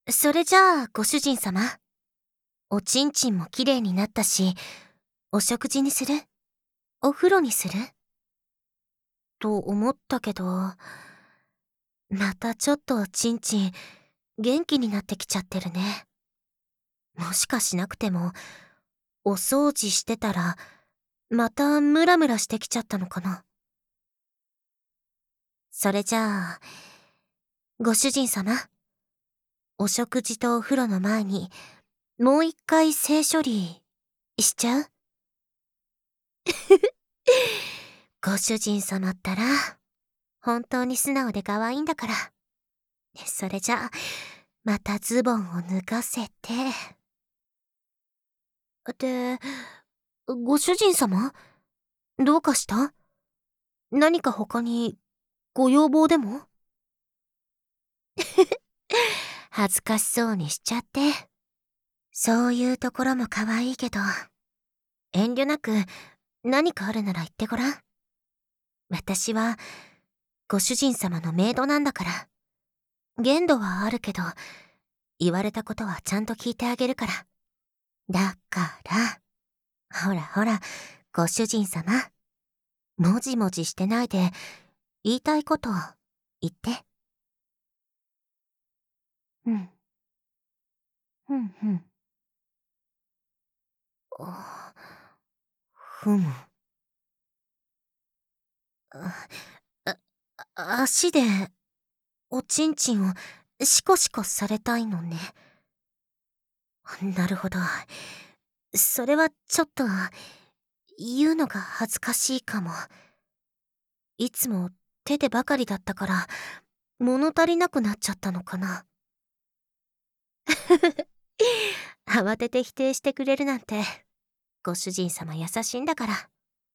それじゃあ、ご主人様。おちんちんもきれいになったし、お食事にする？お風呂にする？と思ったけど、またちょっとおちんちん、元気になってきちゃってるね。もしかしなくても、お掃除してたら、またムラムラしてきちゃったのかな。それじゃあ、ご主人様。お食事とお風呂の前に、もう一回性処理、しちゃう？ご主人様ったら、本当に素直で可愛いんだから。それじゃあ、またズボンを脱がせて。で、ご主人様？どうかした？何か他に、ご要望でも？恥ずかしそうにしちゃって。そういうところも可愛いけど、遠慮なく何かあるなら言ってごらん。私は、ご主人様のメイドなんだから。限度はあるけど、言われたことはちゃんと聞いてあげるから。だから、ほらほら、ご主人様。もじもじしてないで、言いたいこと言って。うん。ふんふん。あ、ふむ。あ、足で、おちんちんをシコシコされたいのね。なるほど。それはちょっと、言うのが恥ずかしいかも。いつも手でばかりだったから、物足りなくなっちゃったのかな。慌てて否定してくれるなんて、ご主人様優しいんだから。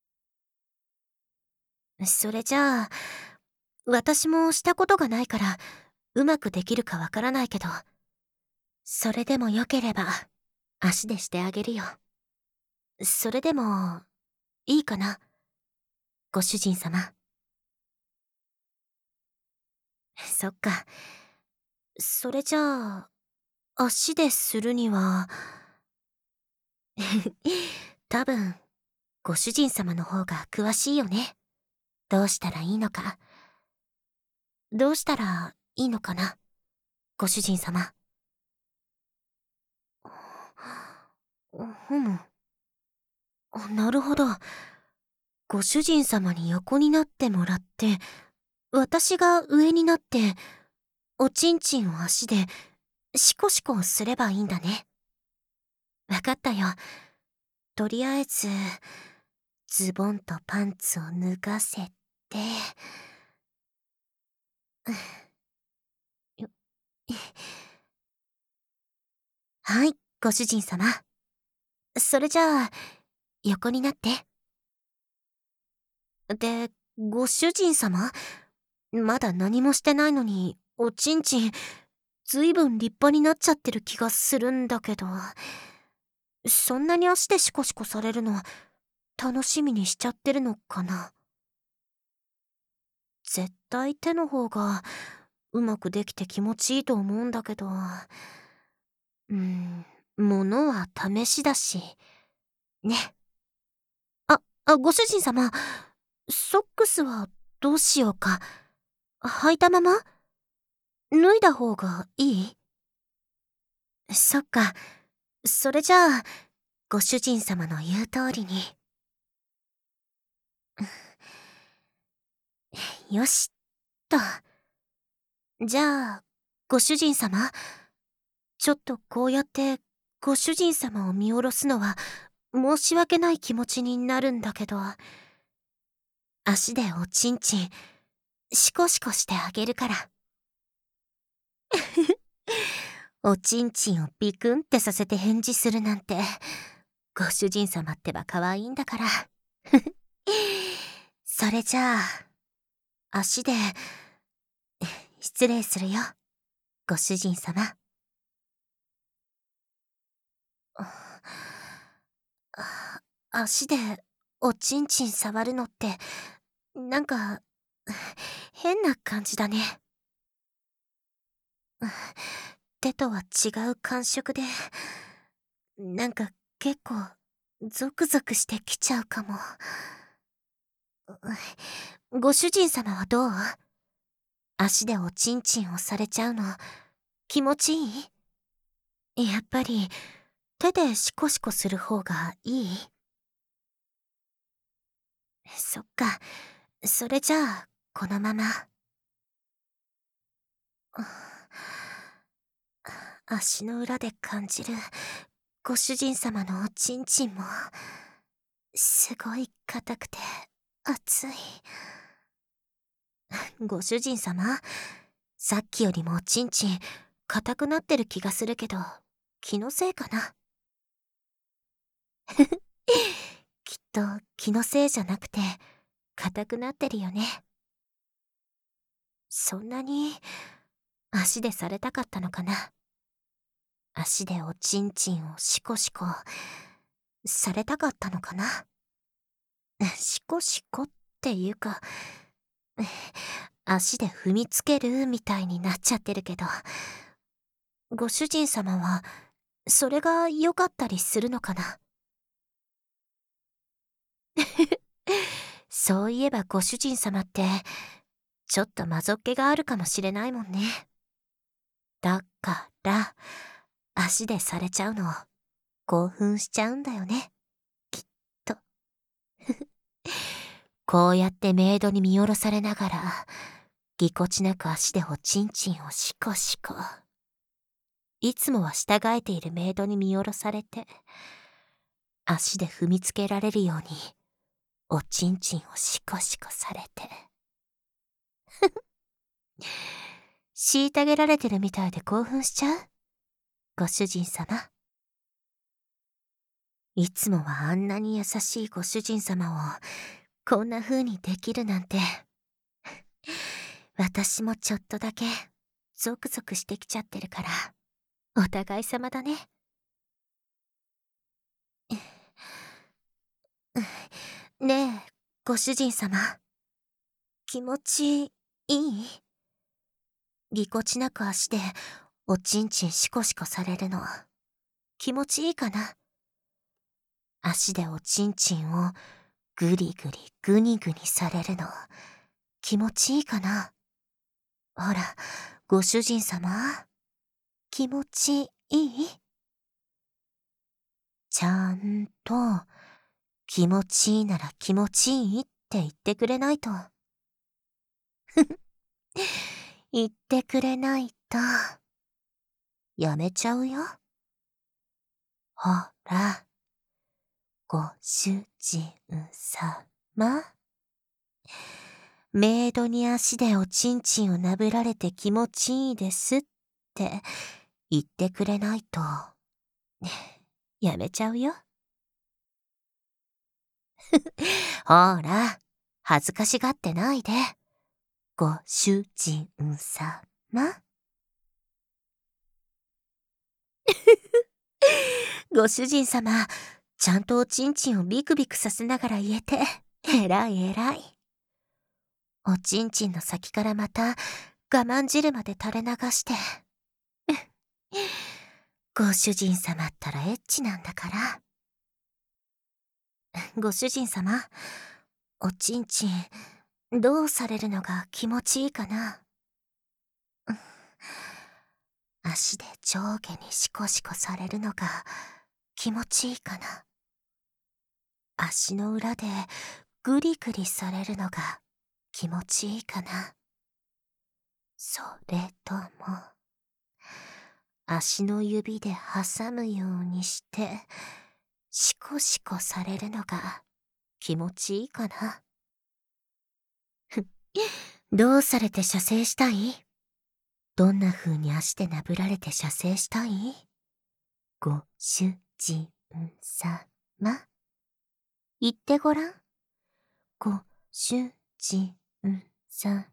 それじゃあ、私もしたことがないから、うまくできるかわからないけど、それでもよければ、足でしてあげるよ。それでも、いいかな、ご主人様。そっか。それじゃあ、足でするには、多分、ご主人様の方が詳しいよね。どうしたらいいのか。どうしたらいいのかな、ご主人様。ふむ。なるほど。ご主人様に横になってもらって、私が上になって、おちんちんを足で、シコシコすればいいんだね。わかったよ。とりあえず、ズボンとパンツを脱がせて、よはい、ご主人様。それじゃあ、横になって。で、ご主人様？まだ何もしてないのに、おちんちん、ずいぶん立派になっちゃってる気がするんだけど。そんなに足でシコシコされるの、楽しみにしちゃってるのかな。絶対手の方が、うまくできて気持ちいいと思うんだけど。物は試しだし。ね。ご主人様、ソックスはどうしようか。履いたまま？脱いだ方がいい？そっか。それじゃあ、ご主人様の言う通りに。よし、と。じゃあ、ご主人様、ちょっとこうやってご主人様を見下ろすのは申し訳ない気持ちになるんだけど、足でおちんちん、シコシコしてあげるから。おちんちんをビクンってさせて返事するなんて、ご主人様ってば可愛いんだから。それじゃあ、足で、失礼するよ、ご主人様。足でおちんちん触るのって、なんか、変な感じだね。 手とは違う感触で、なんか結構ゾクゾクしてきちゃうかも。ご主人様はどう？足でおちんちんをされちゃうの気持ちいい？やっぱり手でシコシコする方がいい？そっか、それじゃあこのまま。足の裏で感じるご主人様のおちんちんもすごい硬くて熱い。ご主人様、さっきよりもおちんちん硬くなってる気がするけど、気のせいかな？きっと気のせいじゃなくて硬くなってるよね。そんなに足でされたかったのかな？足でおちんちんをシコシコされたかったのかな？シコシコっていうか、足で踏みつけるみたいになっちゃってるけど、ご主人様はそれが良かったりするのかな？そういえばご主人様ってちょっとまぞっけがあるかもしれないもんね。だから足でされちゃうの興奮しちゃうんだよね、きっと。こうやってメイドに見下ろされながらぎこちなく足でおちんちんをシコシコ。いつもは従えているメイドに見下ろされて足で踏みつけられるようにおちんちんをシコシコされて虐げられてるみたいで興奮しちゃうご主人様。いつもはあんなに優しいご主人様をこんな風にできるなんて私もちょっとだけゾクゾクしてきちゃってるからお互い様だね。ねえご主人様、気持ちいい？ぎこちなく足でおちんちんシコシコされるの気持ちいいかな？足でおちんちんをぐりぐりぐにぐにされるの気持ちいいかな？ほらご主人様、気持ちいい？ちゃんと気持ちいいなら気持ちいいって言ってくれないと。言ってくれないとやめちゃうよ。ほらご主人様、メイドに足でおちんちんをなぶられて気持ちいいですって言ってくれないとやめちゃうよ。ほら恥ずかしがってないでご主人様。ご主人様、ちゃんとおちんちんをビクビクさせながら言えてえらいえらい。おちんちんの先からまた我慢汁まで垂れ流してご主人様ったらエッチなんだから。ご主人様、おちんちんどうされるのが気持ちいいかな？足で上下にシコシコされるのが気持ちいいかな？足の裏でグリグリされるのが気持ちいいかな？それとも足の指で挟むようにしてシコシコされるのが気持ちいいかな？どうされて射精したい？どんな風に足でなぶられて射精したい？ご主人様、言ってごらん。ご主人様。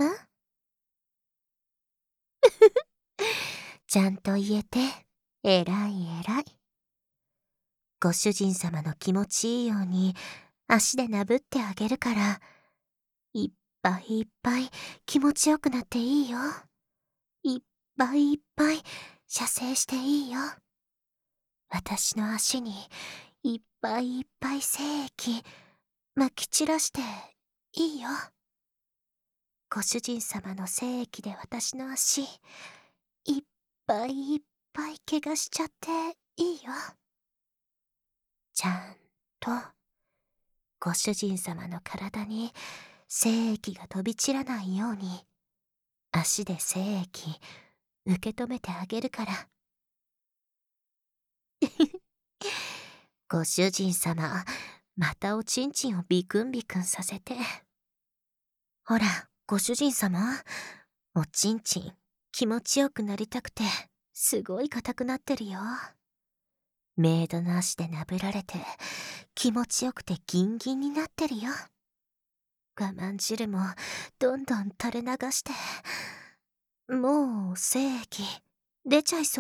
ちゃんと言えてえらいえらい。ご主人様の気持ちいいように足でなぶってあげるからいっぱいいっぱい気持ちよくなっていいよ。いっぱいいっぱい射精していいよ。私の足にいっぱいいっぱい精液まき散らしていいよ。ご主人様の精液で私の足いっぱいいっぱい怪我しちゃっていいよ。ちゃんとご主人様の体に精液が飛び散らないように足で精液受け止めてあげるから。ご主人様、またおちんちんをビクンビクンさせて。ほら、ご主人様、おちんちん気持ちよくなりたくてすごい硬くなってるよ。メイドの足でなぶられて気持ちよくてギンギンになってるよ。我慢汁もどんどん垂れ流して、もう精液出ちゃいそう。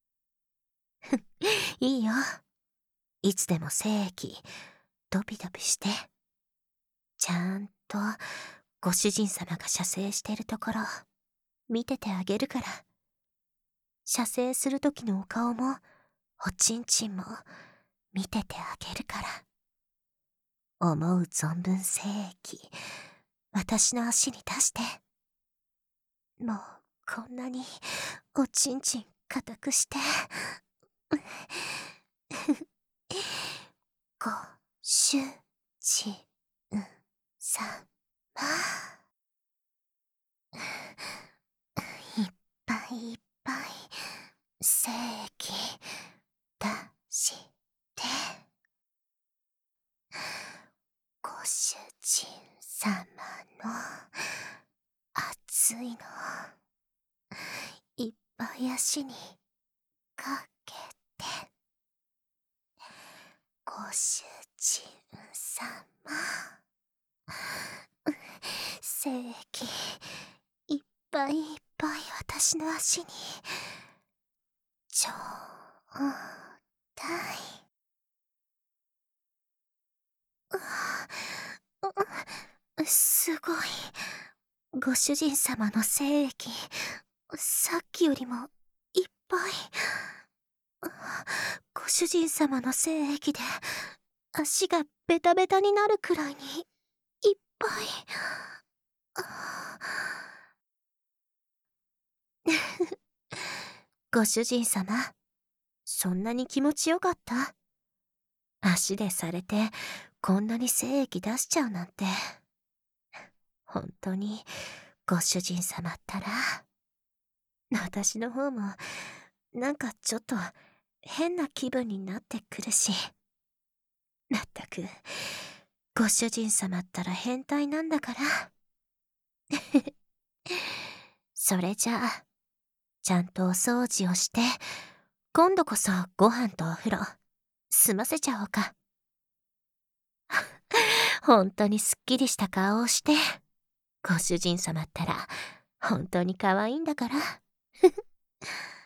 いいよ。いつでも精液ドビドビして。ちゃんとご主人様が射精してるところ見ててあげるから。射精する時のお顔もおちんちんも見ててあげるから。思う存分精液私の足に出して。もうこんなにおちんちん固くしてご主人様いっぱいいっぱい精液出してご主人様の熱いのいっぱい足にかけて。ご主人様精液いっぱいいっぱい私の足にちょうだい。すごい。ご主人様の精液さっきよりもいっぱい。ご主人様の精液で足がベタベタになるくらいにいっぱい。ご主人様、そんなに気持ちよかった？足でされてこんなに精液出しちゃうなんて。本当にご主人様ったら。私の方もなんかちょっと変な気分になってくるし。まったくご主人様ったら変態なんだから。それじゃあちゃんとお掃除をして今度こそご飯とお風呂済ませちゃおうか。本当にすっきりした顔をして。ご主人様ったら本当に可愛いんだから。